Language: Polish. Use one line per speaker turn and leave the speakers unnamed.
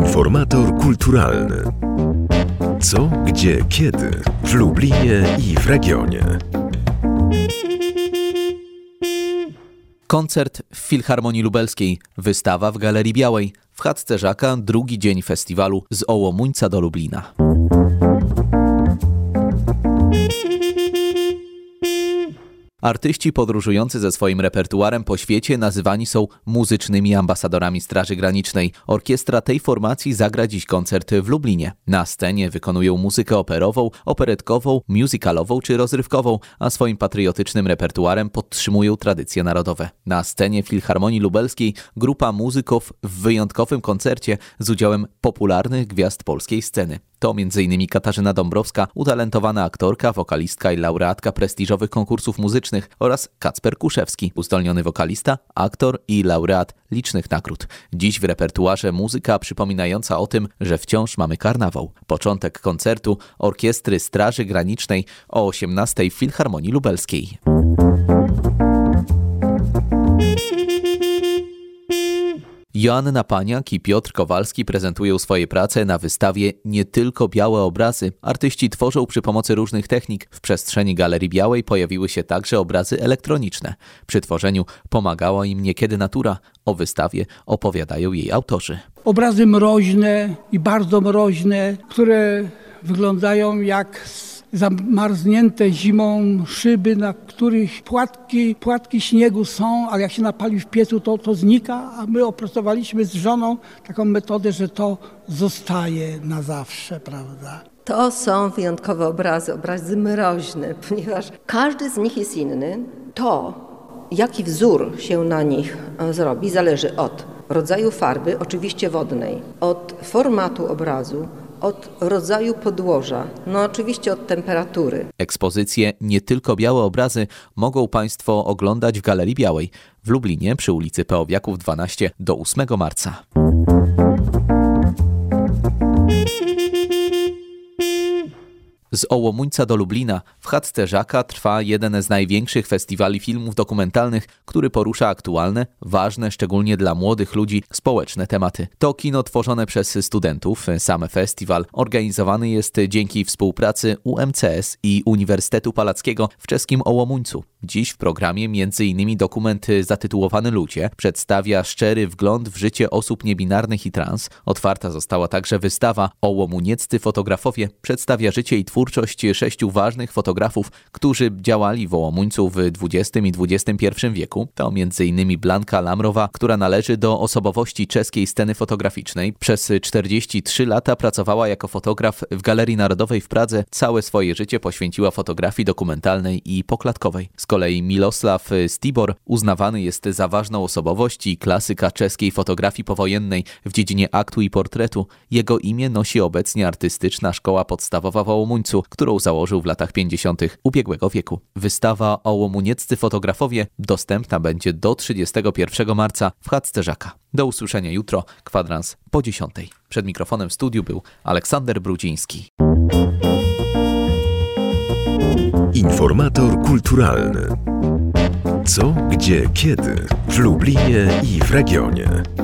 Informator kulturalny. Co, gdzie, kiedy w Lublinie i w regionie.
Koncert w Filharmonii Lubelskiej, wystawa w Galerii Białej, w chatce Żaka drugi dzień festiwalu z Ołomuńca do Lublina. Artyści podróżujący ze swoim repertuarem po świecie nazywani są muzycznymi ambasadorami Straży Granicznej. Orkiestra tej formacji zagra dziś koncert w Lublinie. Na scenie wykonują muzykę operową, operetkową, musicalową czy rozrywkową, a swoim patriotycznym repertuarem podtrzymują tradycje narodowe. Na scenie Filharmonii Lubelskiej grupa muzyków w wyjątkowym koncercie z udziałem popularnych gwiazd polskiej sceny. To m.in. Katarzyna Dąbrowska, utalentowana aktorka, wokalistka i laureatka prestiżowych konkursów muzycznych oraz Kacper Kuszewski, uzdolniony wokalista, aktor i laureat licznych nagród. Dziś w repertuarze muzyka przypominająca o tym, że wciąż mamy karnawał. Początek koncertu Orkiestry Straży Granicznej o 18:00 w Filharmonii Lubelskiej. Joanna Paniak i Piotr Kowalski prezentują swoje prace na wystawie Nie tylko białe obrazy. Artyści tworzą przy pomocy różnych technik. W przestrzeni Galerii Białej pojawiły się także obrazy elektroniczne. Przy tworzeniu pomagała im niekiedy natura. O wystawie opowiadają jej autorzy.
Obrazy mroźne i bardzo mroźne, które wyglądają jak zamarznięte zimą szyby, na których płatki śniegu są, ale jak się napali w piecu, to znika, a my opracowaliśmy z żoną taką metodę, że to zostaje na zawsze, prawda?
To są wyjątkowe obrazy mroźne, ponieważ każdy z nich jest inny. To, jaki wzór się na nich zrobi, zależy od rodzaju farby, oczywiście wodnej, od formatu obrazu, od rodzaju podłoża, oczywiście od temperatury.
Ekspozycję Nie tylko białe obrazy mogą Państwo oglądać w Galerii Białej w Lublinie przy ulicy Peowiaków 12 do 8 marca. Z Ołomuńca do Lublina w chatce Żaka trwa jeden z największych festiwali filmów dokumentalnych, który porusza aktualne, ważne szczególnie dla młodych ludzi, społeczne tematy. To kino tworzone przez studentów. Sam festiwal organizowany jest dzięki współpracy UMCS i Uniwersytetu Palackiego w czeskim Ołomuńcu. Dziś w programie m.in. dokument zatytułowany Ludzie przedstawia szczery wgląd w życie osób niebinarnych i trans. Otwarta została także wystawa Ołomunieccy fotografowie przedstawia życie i twórczość 6 ważnych fotografów, którzy działali w Ołomuńcu w XX i XXI wieku. To m.in. Blanka Lamrowa, która należy do osobowości czeskiej sceny fotograficznej. Przez 43 lata pracowała jako fotograf w Galerii Narodowej w Pradze. Całe swoje życie poświęciła fotografii dokumentalnej i poklatkowej. Z kolei Milosław Stibor uznawany jest za ważną osobowość i klasyka czeskiej fotografii powojennej w dziedzinie aktu i portretu. Jego imię nosi obecnie Artystyczna Szkoła Podstawowa w Ołomuńcu, którą założył w latach 50. ubiegłego wieku. Wystawa Ołomunieccy fotografowie dostępna będzie do 31 marca w chatce Żaka. Do usłyszenia jutro, kwadrans po 10:00. Przed mikrofonem w studiu był Aleksander Brudziński.
Informator kulturalny. Co, gdzie, kiedy w Lublinie i w regionie.